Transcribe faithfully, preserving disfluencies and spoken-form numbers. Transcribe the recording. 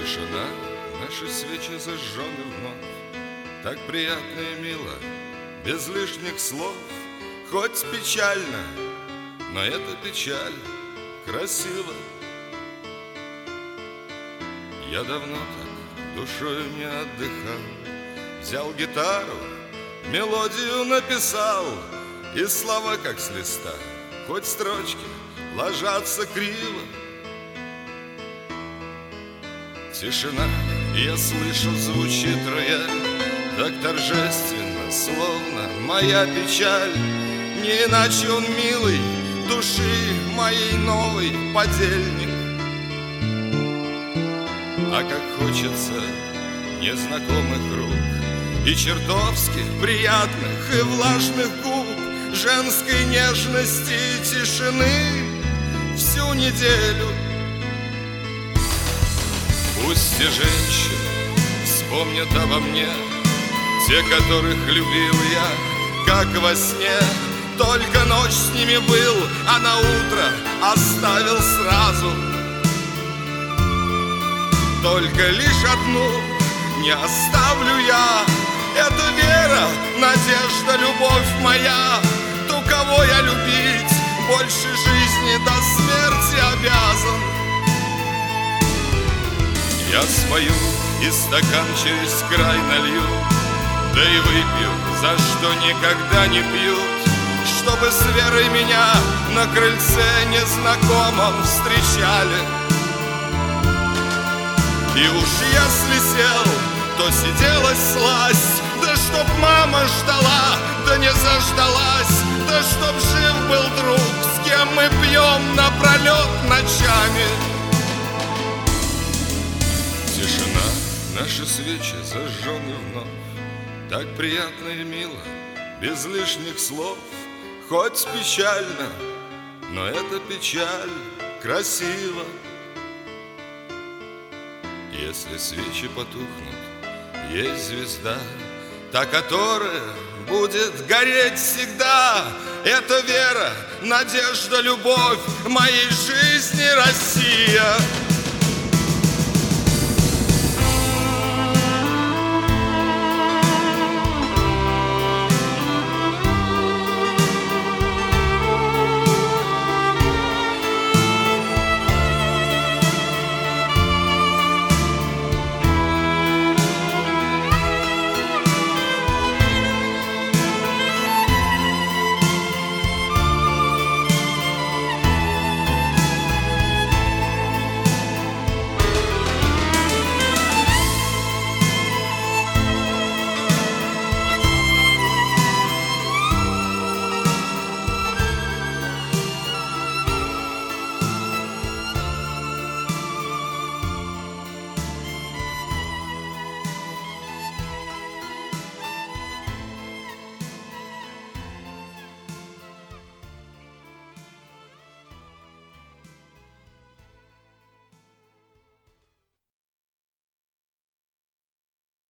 Тишина, наши свечи зажжены вновь. Так приятно и мило, без лишних слов. Хоть печально, но эта печаль красива. Я давно так душою не отдыхал. Взял гитару, мелодию написал, и слова как с листа, хоть строчки ложатся криво. Тишина, я слышу, звучит рояль, так торжественно, словно моя печаль. Не иначе он милый, души моей новый подельник. А как хочется незнакомых рук и чертовски приятных и влажных губ, женской нежности и тишины всю неделю. Пусть и женщины вспомнят обо мне, те, которых любил я, как во сне. Только ночь с ними был, а на утро оставил сразу. Только лишь одну не оставлю я. Это вера, надежда, любовь моя. Ту, кого я любить больше жизни до смерти обязан. Я спою и стакан через край налью, да и выпью, за что никогда не пьют, чтобы с верой меня на крыльце незнакомом встречали. И уж если сел, то сиделась сласть, да чтоб мама ждала, да не заждалась, да чтоб жив был друг, с кем мы пьем напролет ночами. Тишина, наши свечи зажжены вновь. Так приятно и мило, без лишних слов. Хоть печально, но эта печаль красива. Если свечи потухнут, есть звезда, та, которая будет гореть всегда. Это вера, надежда, любовь моей жизни, Россия.